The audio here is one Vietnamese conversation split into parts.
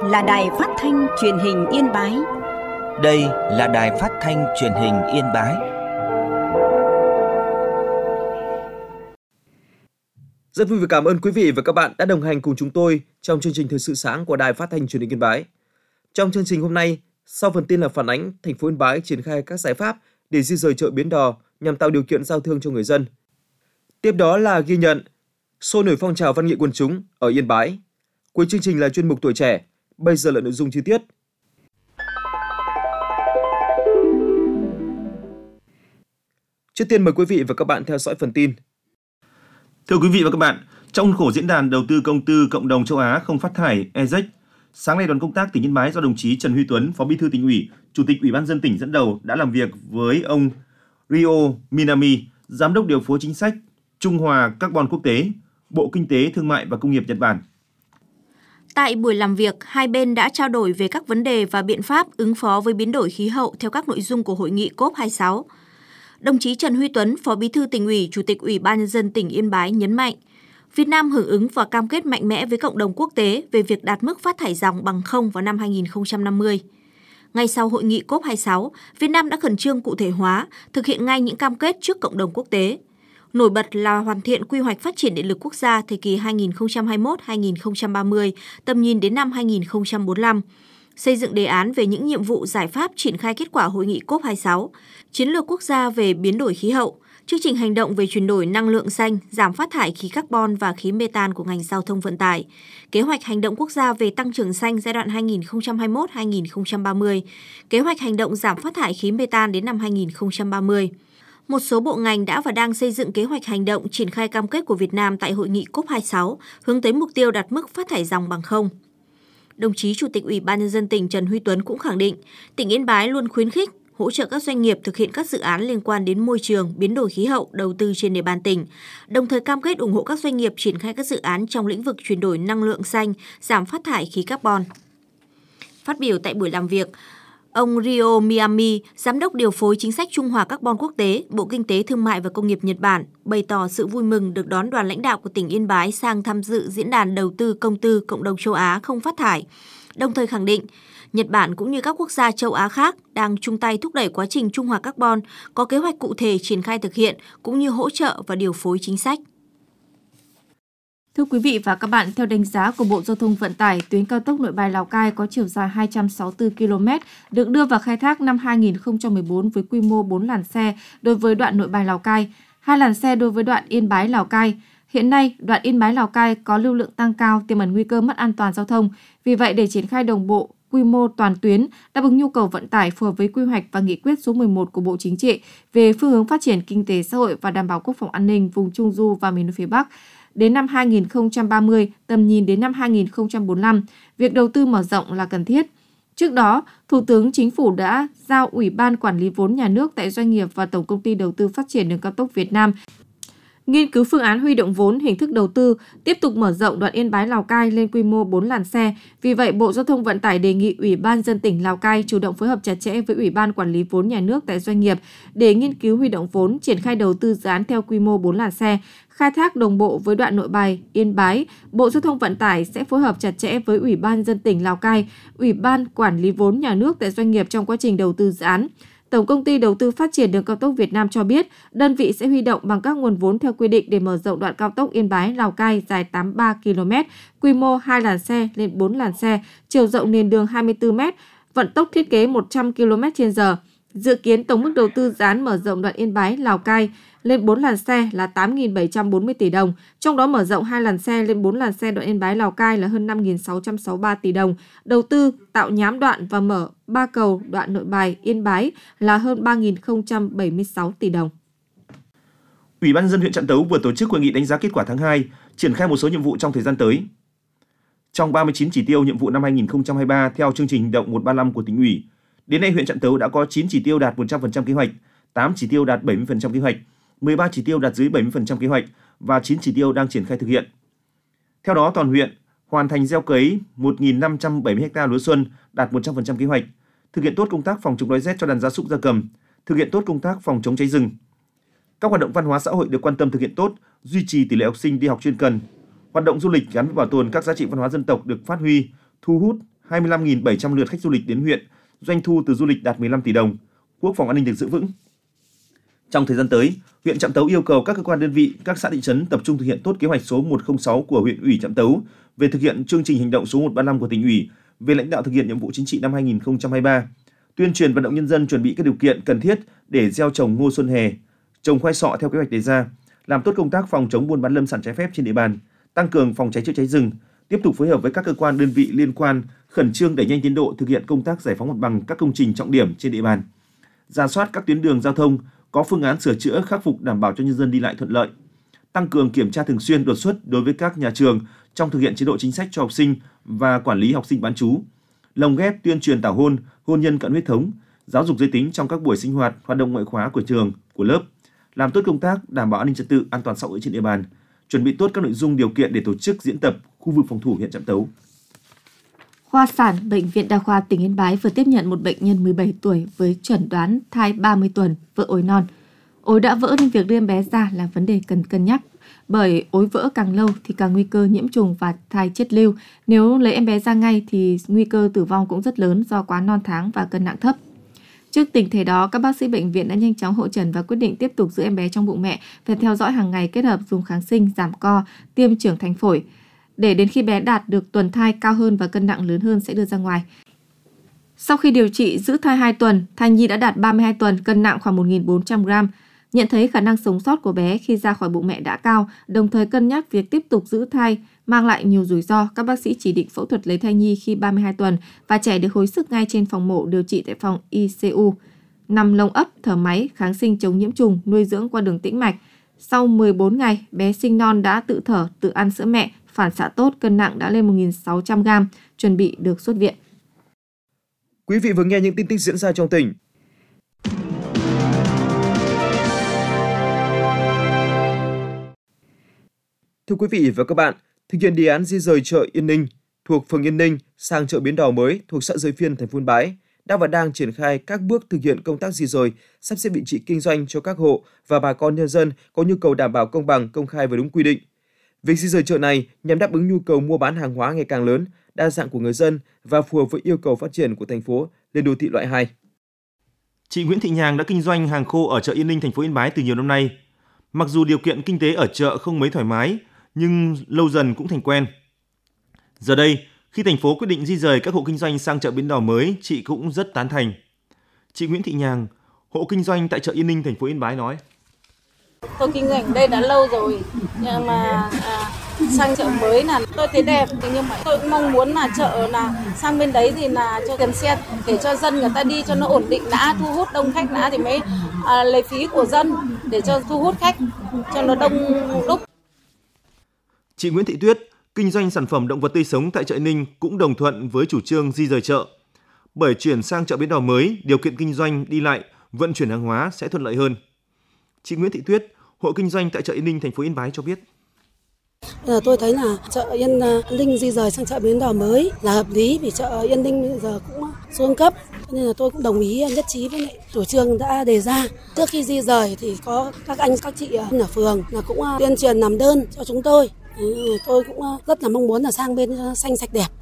là Đài Phát thanh Truyền hình Yên Bái. Đây là Đài Phát thanh Truyền hình Yên Bái. Rất vui và cảm ơn quý vị và các bạn đã đồng hành cùng chúng tôi trong chương trình Thời sự sáng của Đài Phát thanh Truyền hình Yên Bái. Trong chương trình hôm nay, sau phần tin là phản ánh thành phố Yên Bái triển khai các giải pháp để di dời chợ Bến Đò nhằm tạo điều kiện giao thương cho người dân. Tiếp đó là ghi nhận sôi nổi phong trào văn nghệ quần chúng ở Yên Bái. Cuối chương trình là chuyên mục Tuổi trẻ. Bây giờ là nội dung chi tiết. Trước tiên mời quý vị và các bạn theo dõi phần tin. Thưa quý vị và các bạn, trong khuôn khổ diễn đàn đầu tư công tư cộng đồng châu Á không phát thải EZEC, sáng nay đoàn công tác tỉnh Yên Bái do đồng chí Trần Huy Tuấn, Phó Bí thư Tỉnh ủy, Chủ tịch Ủy ban nhân dân tỉnh dẫn đầu đã làm việc với ông Ryo Minami, Giám đốc điều phối chính sách Trung Hòa Carbon Quốc tế, Bộ Kinh tế, Thương mại và Công nghiệp Nhật Bản. Tại buổi làm việc, hai bên đã trao đổi về các vấn đề và biện pháp ứng phó với biến đổi khí hậu theo các nội dung của hội nghị COP26. Đồng chí Trần Huy Tuấn, Phó Bí thư Tỉnh ủy, Chủ tịch Ủy ban nhân dân tỉnh Yên Bái nhấn mạnh, Việt Nam hưởng ứng và cam kết mạnh mẽ với cộng đồng quốc tế về việc đạt mức phát thải ròng bằng không vào năm 2050. Ngay sau hội nghị COP26, Việt Nam đã khẩn trương cụ thể hóa, thực hiện ngay những cam kết trước cộng đồng quốc tế. Nổi bật là hoàn thiện quy hoạch phát triển điện lực quốc gia thời kỳ 2021-2030, tầm nhìn đến năm 2045, xây dựng đề án về những nhiệm vụ giải pháp triển khai kết quả hội nghị COP26, chiến lược quốc gia về biến đổi khí hậu, chương trình hành động về chuyển đổi năng lượng xanh, giảm phát thải khí carbon và khí metan của ngành giao thông vận tải, kế hoạch hành động quốc gia về tăng trưởng xanh giai đoạn 2021-2030, kế hoạch hành động giảm phát thải khí metan đến năm 2030. Một số bộ ngành đã và đang xây dựng kế hoạch hành động triển khai cam kết của Việt Nam tại hội nghị COP26 hướng tới mục tiêu đạt mức phát thải ròng bằng không. Đồng chí Chủ tịch Ủy ban nhân dân tỉnh Trần Huy Tuấn cũng khẳng định, tỉnh Yên Bái luôn khuyến khích, hỗ trợ các doanh nghiệp thực hiện các dự án liên quan đến môi trường, biến đổi khí hậu, đầu tư trên địa bàn tỉnh, đồng thời cam kết ủng hộ các doanh nghiệp triển khai các dự án trong lĩnh vực chuyển đổi năng lượng xanh, giảm phát thải khí carbon. Phát biểu tại buổi làm việc, ông Ryo Minami, Giám đốc điều phối chính sách Trung Hòa Carbon Quốc tế, Bộ Kinh tế, Thương mại và Công nghiệp Nhật Bản, bày tỏ sự vui mừng được đón đoàn lãnh đạo của tỉnh Yên Bái sang tham dự diễn đàn đầu tư công tư cộng đồng châu Á không phát thải, đồng thời khẳng định Nhật Bản cũng như các quốc gia châu Á khác đang chung tay thúc đẩy quá trình trung hòa carbon, có kế hoạch cụ thể triển khai thực hiện cũng như hỗ trợ và điều phối chính sách. Thưa quý vị và các bạn, theo đánh giá của Bộ Giao thông Vận tải, tuyến cao tốc Nội Bài - Lào Cai có chiều dài 264 km, được đưa vào khai thác năm 2014 với quy mô 4 làn xe đối với đoạn Nội Bài - Lào Cai, 2 làn xe đối với đoạn Yên Bái - Lào Cai. Hiện nay, đoạn Yên Bái - Lào Cai có lưu lượng tăng cao, tiềm ẩn nguy cơ mất an toàn giao thông. Vì vậy, để triển khai đồng bộ quy mô toàn tuyến, đáp ứng nhu cầu vận tải phù hợp với quy hoạch và nghị quyết số 11 của Bộ Chính trị về phương hướng phát triển kinh tế xã hội và đảm bảo quốc phòng an ninh vùng Trung Du và miền núi phía Bắc đến năm 2030, tầm nhìn đến năm 2045, việc đầu tư mở rộng là cần thiết. Trước đó, Thủ tướng Chính phủ đã giao Ủy ban Quản lý vốn nhà nước tại doanh nghiệp và Tổng công ty Đầu tư Phát triển đường cao tốc Việt Nam nghiên cứu phương án huy động vốn, hình thức đầu tư, tiếp tục mở rộng đoạn Yên Bái - Lào Cai lên quy mô 4 làn xe. Vì vậy, Bộ Giao thông Vận tải đề nghị Ủy ban nhân dân tỉnh Lào Cai chủ động phối hợp chặt chẽ với Ủy ban Quản lý vốn nhà nước tại doanh nghiệp để nghiên cứu huy động vốn, triển khai đầu tư dự án theo quy mô 4 làn xe, khai thác đồng bộ với đoạn Nội Bài - Yên Bái. Bộ Giao thông Vận tải sẽ phối hợp chặt chẽ với Ủy ban nhân dân tỉnh Lào Cai, Ủy ban Quản lý vốn nhà nước tại doanh nghiệp trong quá trình đầu tư dự án. Tổng công ty Đầu tư Phát triển đường cao tốc Việt Nam cho biết, đơn vị sẽ huy động bằng các nguồn vốn theo quy định để mở rộng đoạn cao tốc Yên Bái - Lào Cai dài 83 km, quy mô 2 làn xe lên 4 làn xe, chiều rộng nền đường 24 m, vận tốc thiết kế 100 km/h. Dự kiến tổng mức đầu tư dự án mở rộng đoạn Yên Bái - Lào Cai lên 4 làn xe là 8.740 tỷ đồng, trong đó mở rộng 2 làn xe lên 4 làn xe đoạn Yên Bái - Lào Cai là hơn 5.663 tỷ đồng, đầu tư tạo nhám đoạn và mở 3 cầu đoạn Nội Bài - Yên Bái là hơn 3.076 tỷ đồng. Ủy ban nhân dân huyện Trạm Tấu vừa tổ chức hội nghị đánh giá kết quả tháng 2, triển khai một số nhiệm vụ trong thời gian tới. Trong 39 chỉ tiêu nhiệm vụ năm 2023 theo chương trình hành động 135 của Tỉnh ủy, đến nay huyện Trạm Tấu đã có 9 chỉ tiêu đạt 100% kế hoạch, 8 chỉ tiêu đạt 70% kế hoạch, 13 chỉ tiêu đạt dưới 70% kế hoạch và 9 chỉ tiêu đang triển khai thực hiện. Theo đó, toàn huyện hoàn thành gieo cấy 1.570 ha lúa xuân đạt 100% kế hoạch, thực hiện tốt công tác phòng chống đói rét cho đàn gia súc gia cầm, thực hiện tốt công tác phòng chống cháy rừng. Các hoạt động văn hóa xã hội được quan tâm thực hiện tốt, duy trì tỷ lệ học sinh đi học chuyên cần. Hoạt động du lịch gắn với bảo tồn các giá trị văn hóa dân tộc được phát huy, thu hút 25.700 lượt khách du lịch đến huyện, doanh thu từ du lịch đạt 15 tỷ đồng, quốc phòng an ninh được giữ vững. Trong thời gian tới, huyện Trạm Tấu yêu cầu các cơ quan đơn vị, các xã thị trấn tập trung thực hiện tốt kế hoạch số 106 của huyện ủy Trạm Tấu về thực hiện chương trình hành động số 135 của tỉnh ủy về lãnh đạo thực hiện nhiệm vụ chính trị năm 2023, tuyên truyền vận động nhân dân chuẩn bị các điều kiện cần thiết để gieo trồng ngô xuân hè, trồng khoai sọ theo kế hoạch đề ra, làm tốt công tác phòng chống buôn bán lâm sản trái phép trên địa bàn, tăng cường phòng cháy chữa cháy rừng, tiếp tục phối hợp với các cơ quan đơn vị liên quan khẩn trương đẩy nhanh tiến độ thực hiện công tác giải phóng mặt bằng các công trình trọng điểm trên địa bàn, rà soát các tuyến đường giao thông, có phương án sửa chữa khắc phục đảm bảo cho nhân dân đi lại thuận lợi, tăng cường kiểm tra thường xuyên đột xuất đối với các nhà trường trong thực hiện chế độ chính sách cho học sinh và quản lý học sinh bán trú, lồng ghép tuyên truyền tảo hôn, hôn nhân cận huyết thống, giáo dục giới tính trong các buổi sinh hoạt, hoạt động ngoại khóa của trường, của lớp, làm tốt công tác đảm bảo an ninh trật tự, an toàn xã hội trên địa bàn, chuẩn bị tốt các nội dung điều kiện để tổ chức diễn tập khu vực phòng thủ huyện Trạm Tấu. Khoa sản Bệnh viện Đa khoa tỉnh Yên Bái vừa tiếp nhận một bệnh nhân 17 tuổi với chẩn đoán thai 30 tuần, vỡ ối non. Ối đã vỡ nên việc đưa em bé ra là vấn đề cần cân nhắc. Bởi ối vỡ càng lâu thì càng nguy cơ nhiễm trùng và thai chết lưu. Nếu lấy em bé ra ngay thì nguy cơ tử vong cũng rất lớn do quá non tháng và cân nặng thấp. Trước tình thế đó, các bác sĩ bệnh viện đã nhanh chóng hội chẩn và quyết định tiếp tục giữ em bé trong bụng mẹ và theo dõi hàng ngày kết hợp dùng kháng sinh, giảm co, tiêm trưởng thành phổi. Để đến khi bé đạt được tuần thai cao hơn và cân nặng lớn hơn sẽ đưa ra ngoài. Sau khi điều trị giữ thai 2 tuần, thai nhi đã đạt 32 tuần, cân nặng khoảng 1.400 gram. Nhận thấy khả năng sống sót của bé khi ra khỏi bụng mẹ đã cao, đồng thời cân nhắc việc tiếp tục giữ thai mang lại nhiều rủi ro, các bác sĩ chỉ định phẫu thuật lấy thai nhi khi 32 tuần và trẻ được hồi sức ngay trên phòng mổ điều trị tại phòng ICU. Nằm lồng ấp, thở máy, kháng sinh chống nhiễm trùng, nuôi dưỡng qua đường tĩnh mạch. Sau 14 ngày, bé sinh non đã tự thở, tự ăn sữa mẹ, phản xạ tốt, cân nặng đã lên 1.600 gram, chuẩn bị được xuất viện. Quý vị vừa nghe những tin tức diễn ra trong tỉnh. Thưa quý vị và các bạn, thực hiện đề án di rời chợ Yên Ninh thuộc phường Yên Ninh sang chợ Bến Đò mới thuộc xã Giới Phiên, thành phố Yên Bái đã và đang triển khai các bước thực hiện công tác di rời, sắp xếp vị trí kinh doanh cho các hộ và bà con nhân dân có nhu cầu đảm bảo công bằng, công khai và đúng quy định. Việc di rời chợ này nhằm đáp ứng nhu cầu mua bán hàng hóa ngày càng lớn, đa dạng của người dân và phù hợp với yêu cầu phát triển của thành phố lên đô thị loại 2. Chị Nguyễn Thị Nhàng đã kinh doanh hàng khô ở chợ Yên Ninh, thành phố Yên Bái từ nhiều năm nay. Mặc dù điều kiện kinh tế ở chợ không mấy thoải mái, nhưng lâu dần cũng thành quen. Giờ đây, khi thành phố quyết định di rời các hộ kinh doanh sang chợ Bến Đò mới, chị cũng rất tán thành. Chị Nguyễn Thị Nhàng, hộ kinh doanh tại chợ Yên Ninh, thành phố Yên Bái nói: Tôi kinh doanh ở đây đã lâu rồi, nhưng mà sang chợ mới là tôi thấy đẹp, nhưng mà tôi cũng mong muốn là chợ là sang bên đấy thì là cho gần xe để cho dân người ta đi cho nó ổn định đã, thu hút đông khách đã thì mới lấy phí của dân để cho thu hút khách cho nó đông đúc. Chị Nguyễn Thị Tuyết, kinh doanh sản phẩm động vật tươi sống tại chợ Yên Ninh cũng đồng thuận với chủ trương di rời chợ. Bởi chuyển sang chợ Bến Đò mới, điều kiện kinh doanh, đi lại, vận chuyển hàng hóa sẽ thuận lợi hơn. Chị Nguyễn Thị Tuyết, hộ kinh doanh tại chợ Yên Ninh, thành phố Yên Bái cho biết: Tôi thấy là chợ Yên Ninh di rời sang chợ Bến Đò mới là hợp lý vì chợ Yên Ninh bây giờ cũng xuống cấp, nên là tôi cũng đồng ý nhất trí với lại chủ trương đã đề ra. Trước khi di rời thì có các anh các chị ở phường là cũng tuyên truyền làm đơn cho chúng tôi. Tôi cũng rất là mong muốn là sang bên cho xanh sạch đẹp.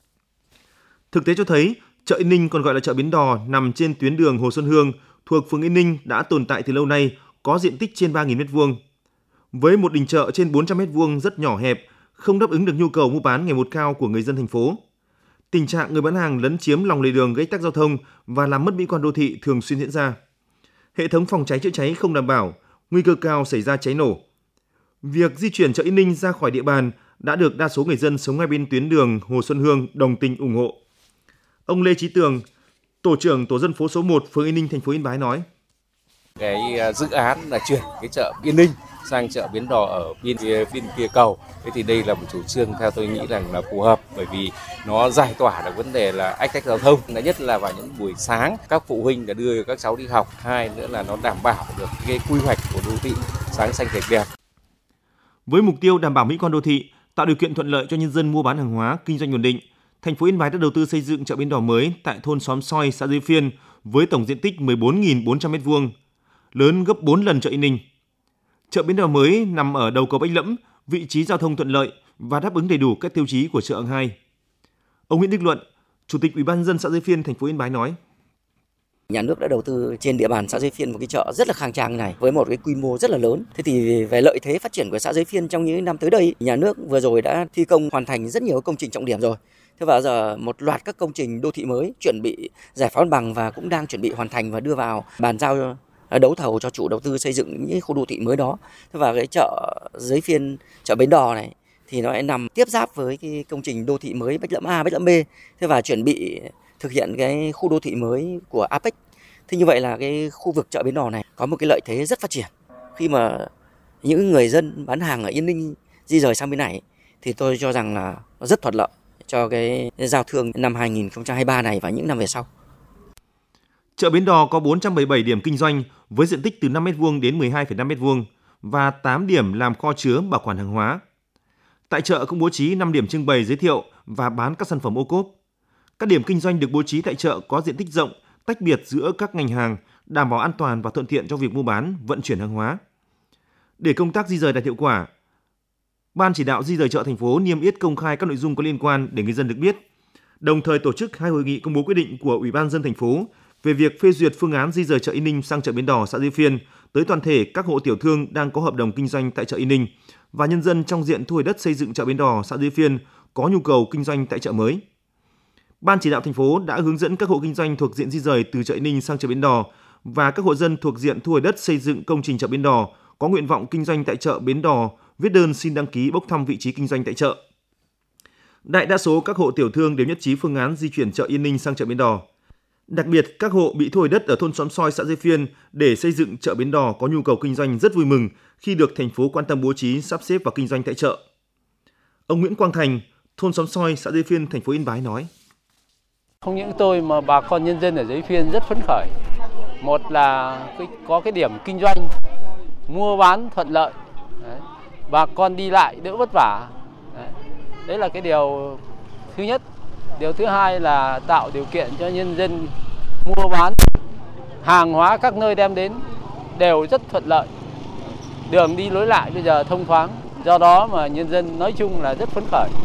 Thực tế cho thấy, chợ Yên Ninh còn gọi là chợ Bến Đò nằm trên tuyến đường Hồ Xuân Hương thuộc phường Yên Ninh đã tồn tại từ lâu nay, có diện tích trên 3.000 m2. Với một đình chợ trên 400 m2 rất nhỏ hẹp, không đáp ứng được nhu cầu mua bán ngày một cao của người dân thành phố. Tình trạng người bán hàng lấn chiếm lòng lề đường gây tắc giao thông và làm mất mỹ quan đô thị thường xuyên diễn ra. Hệ thống phòng cháy chữa cháy không đảm bảo, nguy cơ cao xảy ra cháy nổ. Việc di chuyển chợ Yên Ninh ra khỏi địa bàn đã được đa số người dân sống ngay bên tuyến đường Hồ Xuân Hương đồng tình ủng hộ. Ông Lê Chí Tường, tổ trưởng tổ dân phố số 1 phường Yên Ninh, thành phố Yên Bái nói: Cái dự án là chuyển cái chợ Yên Ninh sang chợ Bến Đò ở bên kia cầu. Thế thì đây là một chủ trương theo tôi nghĩ rằng là phù hợp, bởi vì nó giải tỏa được vấn đề là ách tắc giao thông. Nhất là vào những buổi sáng các phụ huynh đã đưa các cháu đi học. Hai nữa là nó đảm bảo được cái quy hoạch của đô thị sáng xanh sạch đẹp. Với mục tiêu đảm bảo mỹ quan đô thị, tạo điều kiện thuận lợi cho nhân dân mua bán hàng hóa, kinh doanh ổn định, thành phố Yên Bái đã đầu tư xây dựng chợ Bến Đò mới tại thôn Xóm Soi, xã Giới Phiên với tổng diện tích 14.400 m2, lớn gấp 4 lần chợ Yên Ninh. Chợ Bến Đò mới nằm ở đầu cầu Bách Lẫm, vị trí giao thông thuận lợi và đáp ứng đầy đủ các tiêu chí của chợ hạng 2. Ông Nguyễn Đức Luận, Chủ tịch Ủy ban nhân dân xã Giới Phiên, thành phố Yên Bái nói: Nhà nước đã đầu tư trên địa bàn xã Giới Phiên một cái chợ rất là khang trang này với một cái quy mô rất là lớn. Thế thì về lợi thế phát triển của xã Giới Phiên trong những năm tới đây, nhà nước vừa rồi đã thi công hoàn thành rất nhiều công trình trọng điểm rồi. Thế và giờ một loạt các công trình đô thị mới chuẩn bị giải phóng mặt bằng và cũng đang chuẩn bị hoàn thành và đưa vào bàn giao đấu thầu cho chủ đầu tư xây dựng những khu đô thị mới đó. Thế và cái chợ Giới Phiên, chợ Bến Đò này thì nó nằm tiếp giáp với cái công trình đô thị mới Bách Lẫm A, Bách Lẫm B. Thế và chuẩn bị thực hiện cái khu đô thị mới của APEC. Thế như vậy là cái khu vực chợ Bến Đò này có một cái lợi thế rất phát triển. Khi mà những người dân bán hàng ở Yên Ninh di rời sang bên này thì tôi cho rằng là nó rất thuận lợi cho cái giao thương năm 2023 này và những năm về sau. Chợ Bến Đò có 477 điểm kinh doanh với diện tích từ 5 m2 đến 12,5 m2 và 8 điểm làm kho chứa bảo quản hàng hóa. Tại chợ cũng bố trí 5 điểm trưng bày giới thiệu và bán các sản phẩm ô cốp. Các điểm kinh doanh được bố trí tại chợ có diện tích rộng, tách biệt giữa các ngành hàng, đảm bảo an toàn và thuận tiện cho việc mua bán, vận chuyển hàng hóa. Để công tác di rời đạt hiệu quả, Ban chỉ đạo di rời chợ thành phố niêm yết công khai các nội dung có liên quan để người dân được biết. Đồng thời tổ chức 2 hội nghị công bố quyết định của Ủy ban nhân dân thành phố về việc phê duyệt phương án di rời chợ Yên Ninh sang chợ Bến Đò, xã Giới Phiên tới toàn thể các hộ tiểu thương đang có hợp đồng kinh doanh tại chợ Yên Ninh và nhân dân trong diện thu hồi đất xây dựng chợ Bến Đò, xã Giới Phiên có nhu cầu kinh doanh tại chợ mới. Ban chỉ đạo thành phố đã hướng dẫn các hộ kinh doanh thuộc diện di rời từ chợ Yên Ninh sang chợ Bến Đò và các hộ dân thuộc diện thu hồi đất xây dựng công trình chợ Bến Đò có nguyện vọng kinh doanh tại chợ Bến Đò viết đơn xin đăng ký bốc thăm vị trí kinh doanh tại chợ. Đại đa số các hộ tiểu thương đều nhất trí phương án di chuyển chợ Yên Ninh sang chợ Bến Đò. Đặc biệt, các hộ bị thu hồi đất ở thôn Xóm Soi, xã Giới Phiên để xây dựng chợ Bến Đò có nhu cầu kinh doanh rất vui mừng khi được thành phố quan tâm bố trí sắp xếp và kinh doanh tại chợ. Ông Nguyễn Quang Thành, thôn Xóm Soi, xã Giới Phiên, thành phố Yên Bái nói: Không những tôi mà bà con nhân dân ở Giới Phiên rất phấn khởi. Một là có cái điểm kinh doanh, mua bán thuận lợi, đấy, bà con đi lại đỡ vất vả. Đấy là cái điều thứ nhất. Điều thứ hai là tạo điều kiện cho nhân dân mua bán hàng hóa các nơi đem đến đều rất thuận lợi. Đường đi lối lại bây giờ thông thoáng, do đó mà nhân dân nói chung là rất phấn khởi.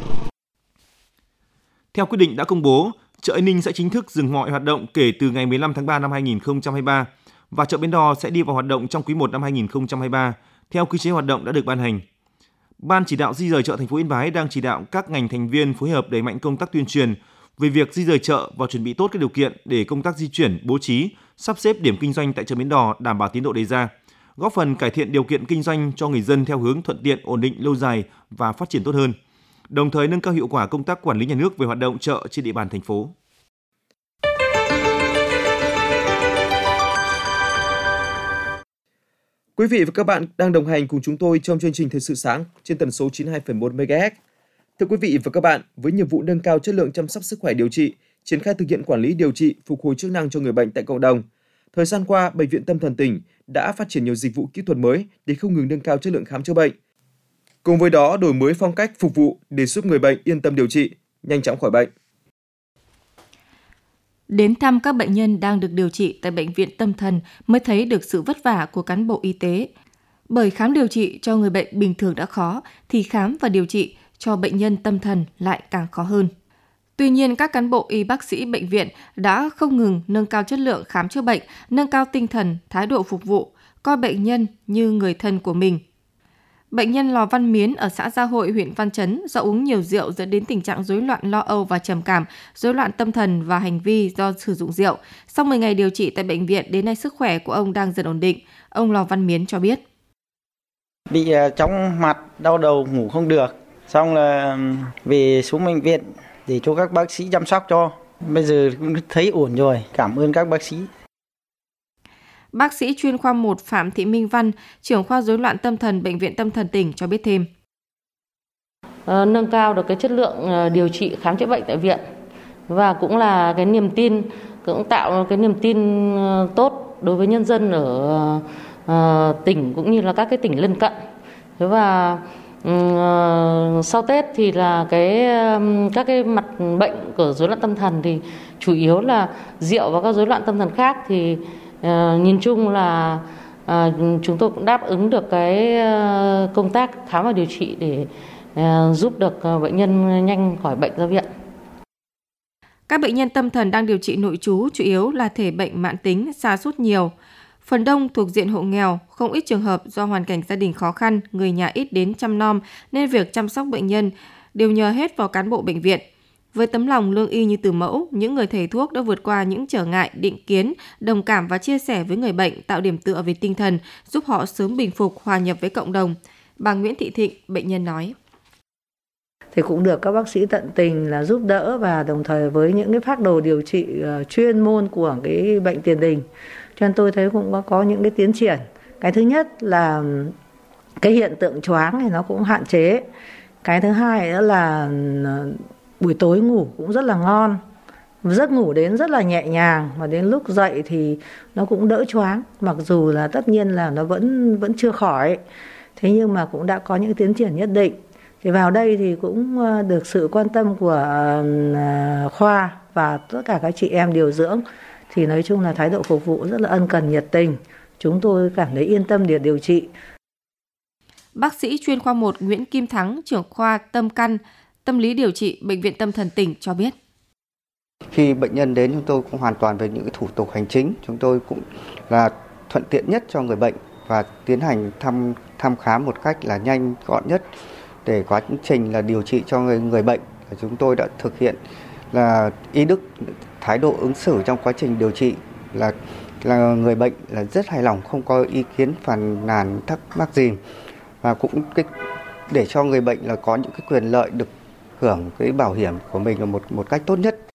Theo quyết định đã công bố, chợ Yên Ninh sẽ chính thức dừng mọi hoạt động kể từ ngày 15 tháng 3 năm 2023 và chợ Bến Đò sẽ đi vào hoạt động trong quý 1 năm 2023 theo quy chế hoạt động đã được ban hành. Ban chỉ đạo di rời chợ thành phố Yên Bái đang chỉ đạo các ngành thành viên phối hợp đẩy mạnh công tác tuyên truyền về việc di rời chợ và chuẩn bị tốt các điều kiện để công tác di chuyển, bố trí, sắp xếp điểm kinh doanh tại chợ Bến Đò đảm bảo tiến độ đề ra, góp phần cải thiện điều kiện kinh doanh cho người dân theo hướng thuận tiện, ổn định, lâu dài và phát triển tốt hơn. Đồng thời nâng cao hiệu quả công tác quản lý nhà nước về hoạt động chợ trên địa bàn thành phố. Quý vị và các bạn đang đồng hành cùng chúng tôi trong chương trình Thời sự sáng trên tần số 92,1 MHz. Thưa quý vị và các bạn, với nhiệm vụ nâng cao chất lượng chăm sóc sức khỏe điều trị, triển khai thực hiện quản lý điều trị, phục hồi chức năng cho người bệnh tại cộng đồng, thời gian qua, Bệnh viện Tâm thần tỉnh đã phát triển nhiều dịch vụ kỹ thuật mới để không ngừng nâng cao chất lượng khám chữa bệnh. Cùng với đó, đổi mới phong cách phục vụ để giúp người bệnh yên tâm điều trị, nhanh chóng khỏi bệnh. Đến thăm các bệnh nhân đang được điều trị tại Bệnh viện Tâm thần mới thấy được sự vất vả của cán bộ y tế. Bởi khám điều trị cho người bệnh bình thường đã khó, thì khám và điều trị cho bệnh nhân tâm thần lại càng khó hơn. Tuy nhiên, các cán bộ y bác sĩ bệnh viện đã không ngừng nâng cao chất lượng khám chữa bệnh, nâng cao tinh thần, thái độ phục vụ, coi bệnh nhân như người thân của mình. Bệnh nhân Lò Văn Miến ở xã Gia Hội, huyện Văn Chấn do uống nhiều rượu dẫn đến tình trạng rối loạn lo âu và trầm cảm, rối loạn tâm thần và hành vi do sử dụng rượu. Sau 10 ngày điều trị tại bệnh viện, đến nay sức khỏe của ông đang dần ổn định. Ông Lò Văn Miến cho biết. Bị chóng mặt, đau đầu, ngủ không được. Xong là về xuống bệnh viện để cho các bác sĩ chăm sóc cho. Bây giờ cũng thấy ổn rồi, cảm ơn các bác sĩ. Bác sĩ chuyên khoa 1 Phạm Thị Minh Văn, trưởng khoa rối loạn tâm thần Bệnh viện Tâm thần tỉnh cho biết thêm. Nâng cao được cái chất lượng điều trị khám chữa bệnh tại viện và cũng là cái niềm tin, cũng tạo cái niềm tin tốt đối với nhân dân ở tỉnh cũng như là các cái tỉnh lân cận. Và sau Tết thì là các cái mặt bệnh của rối loạn tâm thần thì chủ yếu là rượu và các rối loạn tâm thần khác thì nhìn chung là chúng tôi cũng đáp ứng được cái công tác khám và điều trị để giúp được bệnh nhân nhanh khỏi bệnh ra viện. Các bệnh nhân tâm thần đang điều trị nội trú chủ yếu là thể bệnh mãn tính, sa sút nhiều. Phần đông thuộc diện hộ nghèo, không ít trường hợp do hoàn cảnh gia đình khó khăn, người nhà ít đến chăm nom nên việc chăm sóc bệnh nhân đều nhờ hết vào cán bộ bệnh viện. Với tấm lòng lương y như từ mẫu, những người thầy thuốc đã vượt qua những trở ngại, định kiến, đồng cảm và chia sẻ với người bệnh, tạo điểm tựa về tinh thần, giúp họ sớm bình phục, hòa nhập với cộng đồng. Bà Nguyễn Thị Thịnh, bệnh nhân nói. Thì cũng được các bác sĩ tận tình là giúp đỡ và đồng thời với những cái phác đồ điều trị chuyên môn của cái bệnh tiền đình. Cho nên tôi thấy cũng có những cái tiến triển. Cái thứ nhất là cái hiện tượng choáng thì nó cũng hạn chế. Cái thứ hai nữa là buổi tối ngủ cũng rất là ngon. Giấc ngủ đến rất là nhẹ nhàng và đến lúc dậy thì nó cũng đỡ choáng. Mặc dù là tất nhiên là nó vẫn chưa khỏi. Thế nhưng mà cũng đã có những tiến triển nhất định. Thì vào đây thì cũng được sự quan tâm của khoa và tất cả các chị em điều dưỡng. Thì nói chung là thái độ phục vụ rất là ân cần nhiệt tình. Chúng tôi cảm thấy yên tâm để điều trị. Bác sĩ chuyên khoa 1 Nguyễn Kim Thắng, trưởng khoa tâm căn, tâm lý điều trị Bệnh viện Tâm thần tỉnh cho biết. Khi bệnh nhân đến chúng tôi cũng hoàn toàn về những cái thủ tục hành chính. Chúng tôi cũng là thuận tiện nhất cho người bệnh và tiến hành thăm khám một cách là nhanh gọn nhất. Để quá trình là điều trị cho người bệnh, chúng tôi đã thực hiện là y đức, thái độ ứng xử trong quá trình điều trị là người bệnh là rất hài lòng, không có ý kiến phàn nàn thắc mắc gì, và cũng để cho người bệnh là có những cái quyền lợi được hưởng cái bảo hiểm của mình là một cách tốt nhất.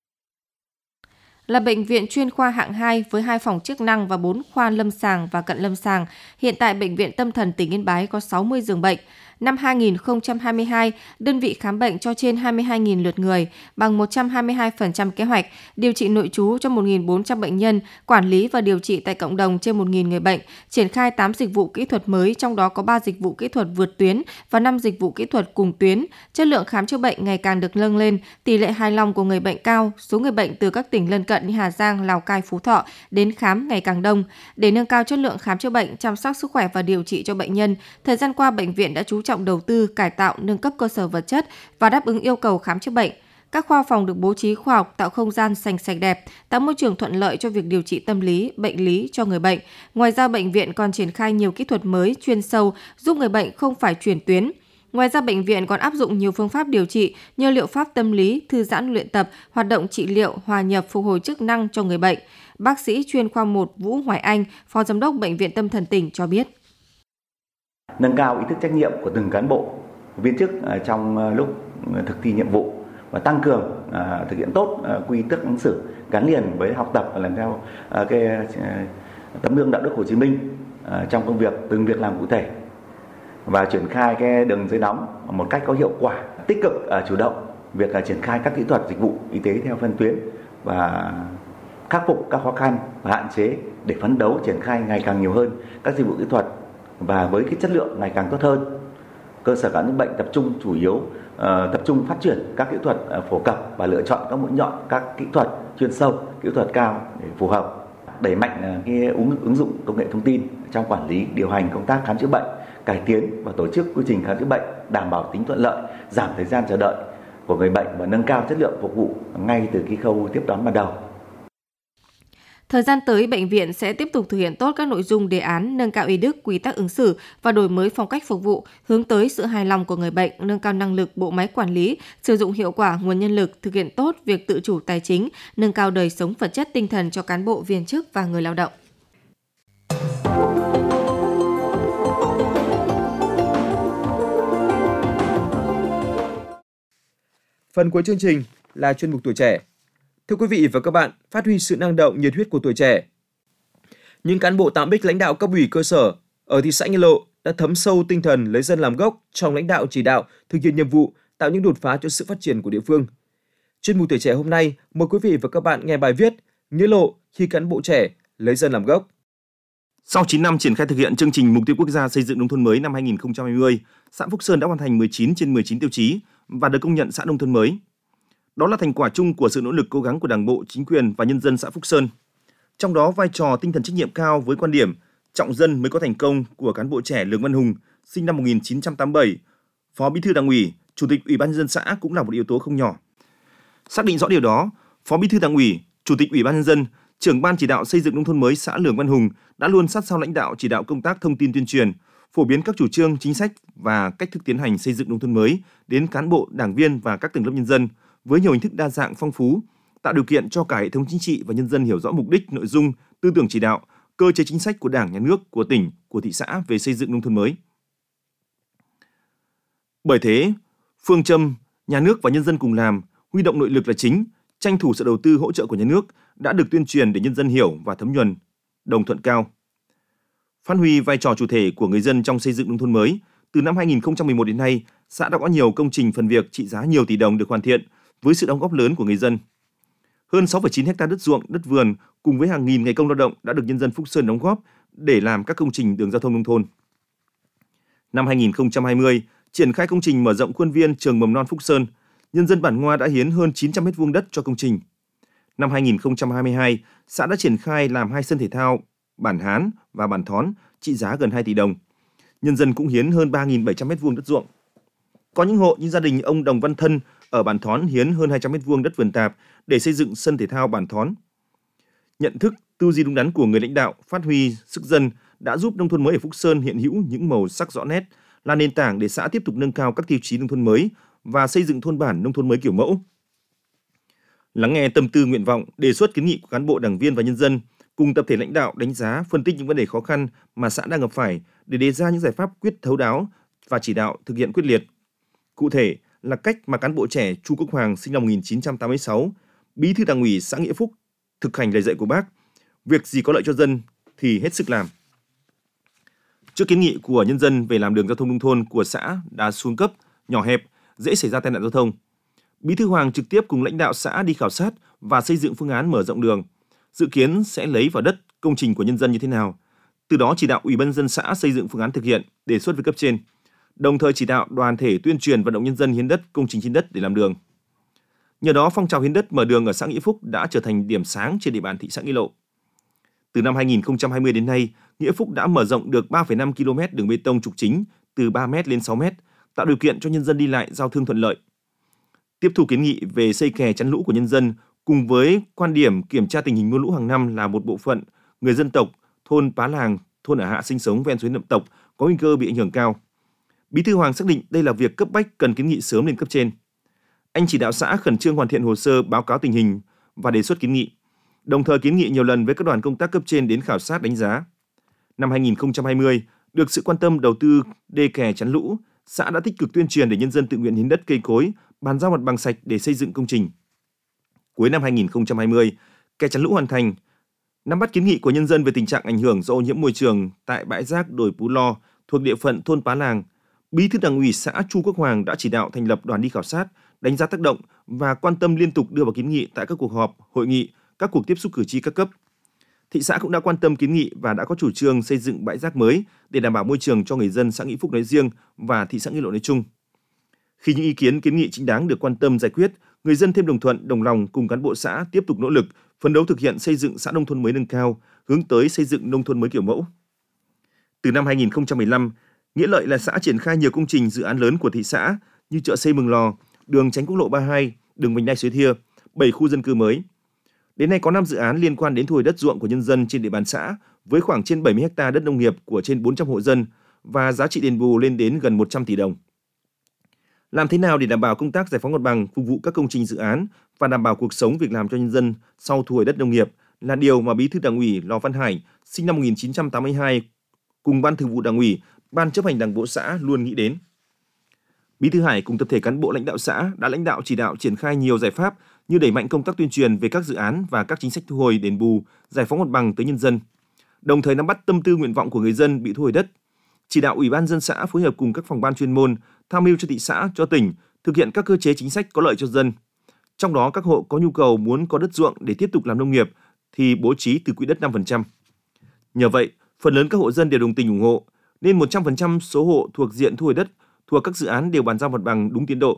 Là bệnh viện chuyên khoa hạng 2 với 2 phòng chức năng và 4 khoa lâm sàng và cận lâm sàng, hiện tại Bệnh viện Tâm thần tỉnh Yên Bái có 60 giường bệnh. Năm 2022, đơn vị khám bệnh cho trên 22.000 lượt người, bằng 122% kế hoạch, điều trị nội trú cho 1.400 bệnh nhân, quản lý và điều trị tại cộng đồng trên 1.000 người bệnh, triển khai 8 dịch vụ kỹ thuật mới, trong đó có 3 dịch vụ kỹ thuật vượt tuyến và 5 dịch vụ kỹ thuật cùng tuyến. Chất lượng khám chữa bệnh ngày càng được nâng lên, tỷ lệ hài lòng của người bệnh cao, số người bệnh từ các tỉnh lân cận như Hà Giang, Lào Cai, Phú Thọ đến khám ngày càng đông. Để nâng cao chất lượng khám chữa bệnh, chăm sóc sức khỏe và điều trị cho bệnh nhân, thời gian qua bệnh viện đã chú trọng đầu tư, cải tạo, nâng cấp cơ sở vật chất và đáp ứng yêu cầu khám chữa bệnh. Các khoa phòng được bố trí khoa học, tạo không gian xanh sạch đẹp, tạo môi trường thuận lợi cho việc điều trị tâm lý, bệnh lý cho người bệnh. Ngoài ra, bệnh viện còn triển khai nhiều kỹ thuật mới, chuyên sâu, giúp người bệnh không phải chuyển tuyến. Ngoài ra, bệnh viện còn áp dụng nhiều phương pháp điều trị như liệu pháp tâm lý, thư giãn luyện tập, hoạt động trị liệu, hòa nhập, phục hồi chức năng cho người bệnh. Bác sĩ chuyên khoa 1 Vũ Hoài Anh, Phó Giám đốc Bệnh viện Tâm thần tỉnh cho biết. Nâng cao ý thức trách nhiệm của từng cán bộ, viên chức trong lúc thực thi nhiệm vụ và tăng cường thực hiện tốt quy tắc ứng xử gắn liền với học tập và làm theo cái tấm gương đạo đức Hồ Chí Minh trong công việc, từng việc làm cụ thể, và triển khai cái đường dây nóng một cách có hiệu quả, tích cực chủ động việc triển khai các kỹ thuật dịch vụ y tế theo phân tuyến và khắc phục các khó khăn và hạn chế để phấn đấu triển khai ngày càng nhiều hơn các dịch vụ kỹ thuật và với cái chất lượng ngày càng tốt hơn. Cơ sở khám chữa bệnh tập trung chủ yếu tập trung phát triển các kỹ thuật phổ cập và lựa chọn các mũi nhọn, các kỹ thuật chuyên sâu, kỹ thuật cao để phù hợp. Đẩy mạnh cái ứng dụng công nghệ thông tin trong quản lý, điều hành công tác khám chữa bệnh, cải tiến và tổ chức quy trình khám chữa bệnh, đảm bảo tính thuận lợi, giảm thời gian chờ đợi của người bệnh và nâng cao chất lượng phục vụ ngay từ cái khâu tiếp đón ban đầu. Thời gian tới, bệnh viện sẽ tiếp tục thực hiện tốt các nội dung đề án nâng cao y đức, quy tắc ứng xử và đổi mới phong cách phục vụ, hướng tới sự hài lòng của người bệnh, nâng cao năng lực bộ máy quản lý, sử dụng hiệu quả nguồn nhân lực, thực hiện tốt việc tự chủ tài chính, nâng cao đời sống vật chất tinh thần cho cán bộ, viên chức và người lao động. Phần cuối chương trình là chuyên mục tuổi trẻ. Thưa quý vị và các bạn, phát huy sự năng động, nhiệt huyết của tuổi trẻ. Những cán bộ tạm bích lãnh đạo cấp ủy cơ sở ở thị xã Nghĩa Lộ đã thấm sâu tinh thần lấy dân làm gốc trong lãnh đạo chỉ đạo, thực hiện nhiệm vụ, tạo những đột phá cho sự phát triển của địa phương. Chuyên mục tuổi trẻ hôm nay mời quý vị và các bạn nghe bài viết Nghĩa Lộ khi cán bộ trẻ lấy dân làm gốc. Sau 9 năm triển khai thực hiện chương trình Mục tiêu Quốc gia xây dựng nông thôn mới năm 2020, xã Phúc Sơn đã hoàn thành 19 trên 19 tiêu chí và được công nhận xã nông thôn mới. Đó là thành quả chung của sự nỗ lực cố gắng của Đảng bộ, chính quyền và nhân dân xã Phúc Sơn. Trong đó, vai trò tinh thần trách nhiệm cao với quan điểm trọng dân mới có thành công của cán bộ trẻ Lương Văn Hùng, sinh năm 1987, Phó Bí thư Đảng ủy, Chủ tịch Ủy ban nhân dân xã cũng là một yếu tố không nhỏ. Xác định rõ điều đó, Phó Bí thư Đảng ủy, Chủ tịch Ủy ban nhân dân, trưởng ban chỉ đạo xây dựng nông thôn mới xã Lường Văn Hùng đã luôn sát sao lãnh đạo chỉ đạo công tác thông tin tuyên truyền, phổ biến các chủ trương, chính sách và cách thức tiến hành xây dựng nông thôn mới đến cán bộ, đảng viên và các tầng lớp nhân dân với nhiều hình thức đa dạng phong phú, tạo điều kiện cho cả hệ thống chính trị và nhân dân hiểu rõ mục đích, nội dung, tư tưởng chỉ đạo, cơ chế chính sách của Đảng, Nhà nước, của tỉnh, của thị xã về xây dựng nông thôn mới. Bởi thế, phương châm nhà nước và nhân dân cùng làm, huy động nội lực là chính, tranh thủ sự đầu tư hỗ trợ của nhà nước đã được tuyên truyền để nhân dân hiểu và thấm nhuần, đồng thuận cao. Phát huy vai trò chủ thể của người dân trong xây dựng nông thôn mới, từ năm 2011 đến nay, xã đã có nhiều công trình phần việc trị giá nhiều tỷ đồng được hoàn thiện với sự đóng góp lớn của người dân. Hơn 6,9 ha đất ruộng, đất vườn cùng với hàng nghìn ngày công lao động đã được nhân dân Phúc Sơn đóng góp để làm các công trình đường giao thông nông thôn. Năm 2020, triển khai công trình mở rộng khuôn viên trường mầm non Phúc Sơn, nhân dân bản Ngoa đã hiến hơn 900 m2 đất cho công trình. Năm 2022, xã đã triển khai làm 2 sân thể thao bản Hán và bản Thón trị giá gần 2 tỷ đồng. Nhân dân cũng hiến hơn 3.700 m2 đất ruộng. Có những hộ như gia đình ông Đồng Văn Thân ở bản Thón hiến hơn 200 m2 đất vườn tạp để xây dựng sân thể thao bản Thón. Nhận thức, tư duy đúng đắn của người lãnh đạo, phát huy sức dân đã giúp nông thôn mới ở Phúc Sơn hiện hữu những màu sắc rõ nét, là nền tảng để xã tiếp tục nâng cao các tiêu chí nông thôn mới và xây dựng thôn bản nông thôn mới kiểu mẫu. Lắng nghe tâm tư, nguyện vọng, đề xuất kiến nghị của cán bộ, đảng viên và nhân dân, cùng tập thể lãnh đạo đánh giá, phân tích những vấn đề khó khăn mà xã đang gặp phải để đề ra những giải pháp quyết thấu đáo và chỉ đạo thực hiện quyết liệt. Cụ thể là cách mà cán bộ trẻ Chu Quốc Hoàng sinh năm 1986, Bí thư Đảng ủy xã Nghĩa Phúc thực hành lời dạy của Bác, việc gì có lợi cho dân thì hết sức làm. Trước kiến nghị của nhân dân về làm đường giao thông nông thôn của xã đã xuống cấp, nhỏ hẹp, dễ xảy ra tai nạn giao thông, Bí thư Hoàng trực tiếp cùng lãnh đạo xã đi khảo sát và xây dựng phương án mở rộng đường, dự kiến sẽ lấy vào đất công trình của nhân dân như thế nào. Từ đó chỉ đạo Ủy ban nhân dân xã xây dựng phương án thực hiện, đề xuất với cấp trên, đồng thời chỉ đạo đoàn thể tuyên truyền vận động nhân dân hiến đất công trình trên đất để làm đường. Nhờ đó, phong trào hiến đất mở đường ở xã Nghĩa Phúc đã trở thành điểm sáng trên địa bàn thị xã Nghĩa Lộ. Từ năm 2020 đến nay, Nghĩa Phúc đã mở rộng được 3,5 km đường bê tông trục chính từ 3 m lên 6 m, tạo điều kiện cho nhân dân đi lại giao thương thuận lợi. Tiếp thu kiến nghị về xây kè chắn lũ của nhân dân, cùng với quan điểm kiểm tra tình hình mưa lũ hàng năm là một bộ phận người dân tộc thôn Pá Làng, thôn ở hạ sinh sống ven suối Nậm Tộc có nguy cơ bị ảnh hưởng cao. Bí thư Hoàng xác định đây là việc cấp bách cần kiến nghị sớm lên cấp trên. Anh chỉ đạo xã khẩn trương hoàn thiện hồ sơ báo cáo tình hình và đề xuất kiến nghị, đồng thời kiến nghị nhiều lần với các đoàn công tác cấp trên đến khảo sát đánh giá. Năm 2020, được sự quan tâm đầu tư đê kè chắn lũ, xã đã tích cực tuyên truyền để nhân dân tự nguyện hiến đất cây cối, bàn giao mặt bằng sạch để xây dựng công trình. Cuối năm 2020, kè chắn lũ hoàn thành. Nắm bắt kiến nghị của nhân dân về tình trạng ảnh hưởng do ô nhiễm môi trường tại bãi rác đồi Pú Lo thuộc địa phận thôn Pá Làng, Bí thư Đảng ủy xã Chu Quốc Hoàng đã chỉ đạo thành lập đoàn đi khảo sát, đánh giá tác động và quan tâm liên tục đưa vào kiến nghị tại các cuộc họp, hội nghị, các cuộc tiếp xúc cử tri các cấp. Thị xã cũng đã quan tâm kiến nghị và đã có chủ trương xây dựng bãi rác mới để đảm bảo môi trường cho người dân xã Nghĩa Phúc nói riêng và thị xã Nghĩa Lộ nói chung. Khi những ý kiến kiến nghị chính đáng được quan tâm giải quyết, người dân thêm đồng thuận, đồng lòng cùng cán bộ xã tiếp tục nỗ lực, phấn đấu thực hiện xây dựng xã nông thôn mới nâng cao, hướng tới xây dựng nông thôn mới kiểu mẫu. Từ năm 2015, Nghĩa Lợi là xã triển khai nhiều công trình dự án lớn của thị xã như chợ xây Mường Lò, đường tránh quốc lộ 32, đường vành đai Suối Thia, 7 khu dân cư mới. Đến nay có 5 dự án liên quan đến thu hồi đất ruộng của nhân dân trên địa bàn xã với khoảng trên 70 ha đất nông nghiệp của trên 400 hộ dân và giá trị đền bù lên đến gần 100 tỷ đồng. Làm thế nào để đảm bảo công tác giải phóng mặt bằng phục vụ các công trình dự án và đảm bảo cuộc sống việc làm cho nhân dân sau thu hồi đất nông nghiệp là điều mà Bí thư Đảng ủy Lò Văn Hải, sinh năm 1982, cùng Ban Thường vụ Đảng ủy, Ban Chấp hành Đảng bộ xã luôn nghĩ đến. Bí thư Hải cùng tập thể cán bộ lãnh đạo xã đã lãnh đạo chỉ đạo triển khai nhiều giải pháp như đẩy mạnh công tác tuyên truyền về các dự án và các chính sách thu hồi đền bù, giải phóng mặt bằng tới nhân dân, đồng thời nắm bắt tâm tư nguyện vọng của người dân bị thu hồi đất, chỉ đạo Ủy ban nhân dân xã phối hợp cùng các phòng ban chuyên môn tham mưu cho thị xã, cho tỉnh thực hiện các cơ chế chính sách có lợi cho dân. Trong đó các hộ có nhu cầu muốn có đất ruộng để tiếp tục làm nông nghiệp thì bố trí từ quỹ đất 5%. Nhờ vậy, phần lớn các hộ dân đều đồng tình ủng hộ, nên 100% số hộ thuộc diện thu hồi đất thuộc các dự án đều bàn giao mặt bằng đúng tiến độ.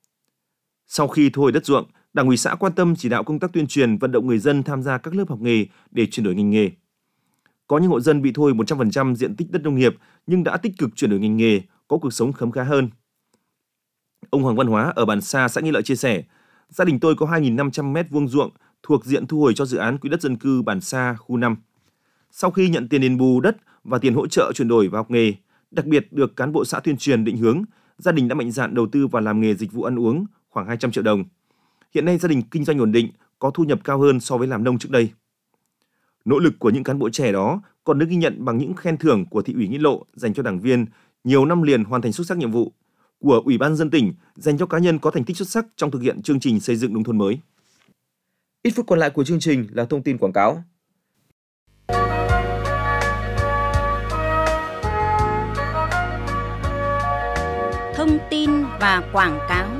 Sau khi thu hồi đất ruộng, Đảng ủy xã quan tâm chỉ đạo công tác tuyên truyền vận động người dân tham gia các lớp học nghề để chuyển đổi ngành nghề. Có những hộ dân bị thu hồi 100% diện tích đất nông nghiệp nhưng đã tích cực chuyển đổi ngành nghề, có cuộc sống khấm khá hơn. Ông Hoàng Văn Hóa ở bản Sa, xã Nghĩa Lợi chia sẻ, gia đình tôi có 2.500 m2 ruộng thuộc diện thu hồi cho dự án quỹ đất dân cư Bản Sa, khu 5. Sau khi nhận tiền đền bù đất và tiền hỗ trợ chuyển đổi và học nghề, đặc biệt được cán bộ xã tuyên truyền định hướng, gia đình đã mạnh dạn đầu tư vào làm nghề dịch vụ ăn uống khoảng 200 triệu đồng. Hiện nay gia đình kinh doanh ổn định, có thu nhập cao hơn so với làm nông trước đây. Nỗ lực của những cán bộ trẻ đó còn được ghi nhận bằng những khen thưởng của thị ủy Nghĩa Lộ dành cho đảng viên nhiều năm liền hoàn thành xuất sắc nhiệm vụ, của Ủy ban nhân dân tỉnh dành cho cá nhân có thành tích xuất sắc trong thực hiện chương trình xây dựng nông thôn mới. Ít phút còn lại của chương trình là thông tin quảng cáo. Thông tin và quảng cáo.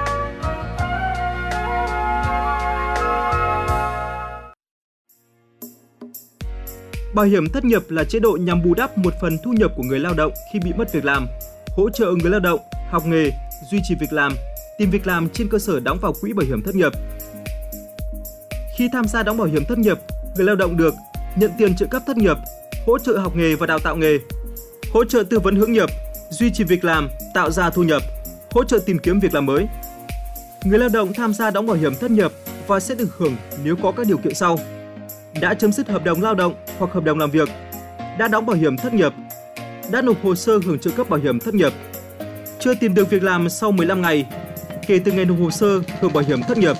Bảo hiểm thất nghiệp là chế độ nhằm bù đắp một phần thu nhập của người lao động khi bị mất việc làm, hỗ trợ người lao động học nghề, duy trì việc làm, tìm việc làm trên cơ sở đóng vào quỹ bảo hiểm thất nghiệp. Khi tham gia đóng bảo hiểm thất nghiệp, người lao động được nhận tiền trợ cấp thất nghiệp, hỗ trợ học nghề và đào tạo nghề, hỗ trợ tư vấn hướng nghiệp, duy trì việc làm, tạo ra thu nhập, hỗ trợ tìm kiếm việc làm mới. Người lao động tham gia đóng bảo hiểm thất nghiệp và sẽ được hưởng nếu có các điều kiện sau: đã chấm dứt hợp đồng lao động hoặc hợp đồng làm việc, đã đóng bảo hiểm thất nghiệp, đã nộp hồ sơ hưởng trợ cấp bảo hiểm thất nghiệp, chưa tìm được việc làm sau 15 ngày kể từ ngày nộp hồ sơ hưởng bảo hiểm thất nghiệp.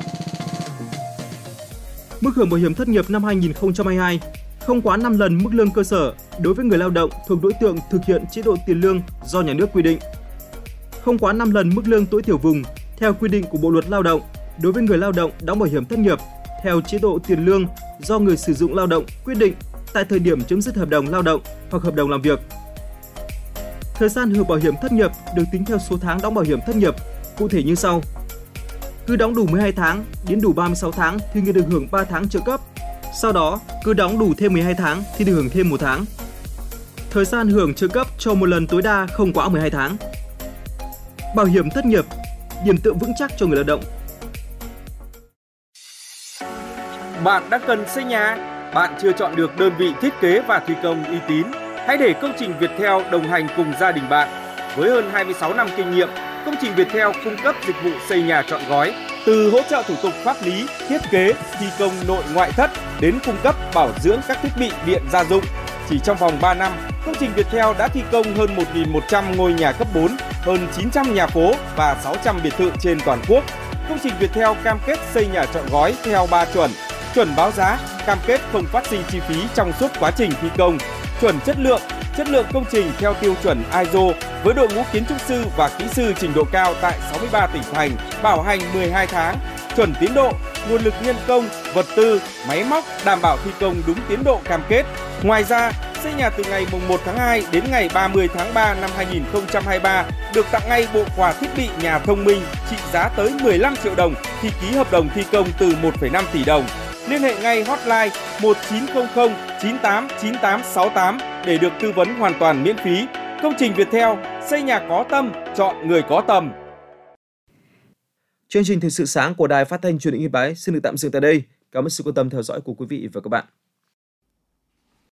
Mức hưởng bảo hiểm thất nghiệp năm 2022 không quá 5 lần mức lương cơ sở đối với người lao động thuộc đối tượng thực hiện chế độ tiền lương do nhà nước quy định. Không quá 5 lần mức lương tối thiểu vùng theo quy định của Bộ luật Lao động đối với người lao động đóng bảo hiểm thất nghiệp theo chế độ tiền lương do người sử dụng lao động quyết định tại thời điểm chấm dứt hợp đồng lao động hoặc hợp đồng làm việc. Thời gian hưởng bảo hiểm thất nghiệp được tính theo số tháng đóng bảo hiểm thất nghiệp, cụ thể như sau: cứ đóng đủ 12 tháng đến đủ 36 tháng thì người được hưởng 3 tháng trợ cấp. Sau đó, cứ đóng đủ thêm 12 tháng thì được hưởng thêm 1 tháng. Thời gian hưởng trợ cấp cho một lần tối đa không quá 12 tháng. Bảo hiểm thất nghiệp, điểm tựa vững chắc cho người lao động. Bạn đang cần xây nhà, bạn chưa chọn được đơn vị thiết kế và thi công uy tín. Hãy để Công trình Viettel đồng hành cùng gia đình bạn. Với hơn 26 năm kinh nghiệm, Công trình Viettel cung cấp dịch vụ xây nhà trọn gói, từ hỗ trợ thủ tục pháp lý, thiết kế, thi công nội ngoại thất đến cung cấp bảo dưỡng các thiết bị điện gia dụng. Chỉ trong vòng 3 năm, Công trình Viettel đã thi công hơn 1.100 ngôi nhà cấp 4, hơn 900 nhà phố và 600 biệt thự trên toàn quốc. Công trình Viettel cam kết xây nhà trọn gói theo 3 chuẩn: chuẩn báo giá, cam kết không phát sinh chi phí trong suốt quá trình thi công; chuẩn chất lượng công trình theo tiêu chuẩn ISO với đội ngũ kiến trúc sư và kỹ sư trình độ cao tại 63 tỉnh thành, bảo hành 12 tháng; chuẩn tiến độ, nguồn lực nhân công, vật tư, máy móc đảm bảo thi công đúng tiến độ cam kết. Ngoài ra, xây nhà từ ngày 1 tháng 2 đến ngày 30 tháng 3 năm 2023 được tặng ngay bộ quà thiết bị nhà thông minh trị giá tới 15 triệu đồng khi ký hợp đồng thi công từ 1,5 tỷ đồng. Liên hệ ngay hotline 1900 98 9868 để được tư vấn hoàn toàn miễn phí. Công trình Viettel, xây nhà có tâm, chọn người có tầm. Chương trình Thời sự sáng của Đài Phát thanh Truyền hình Yên Bái xin được tạm dừng tại đây. Cảm ơn sự quan tâm theo dõi của quý vị và các bạn.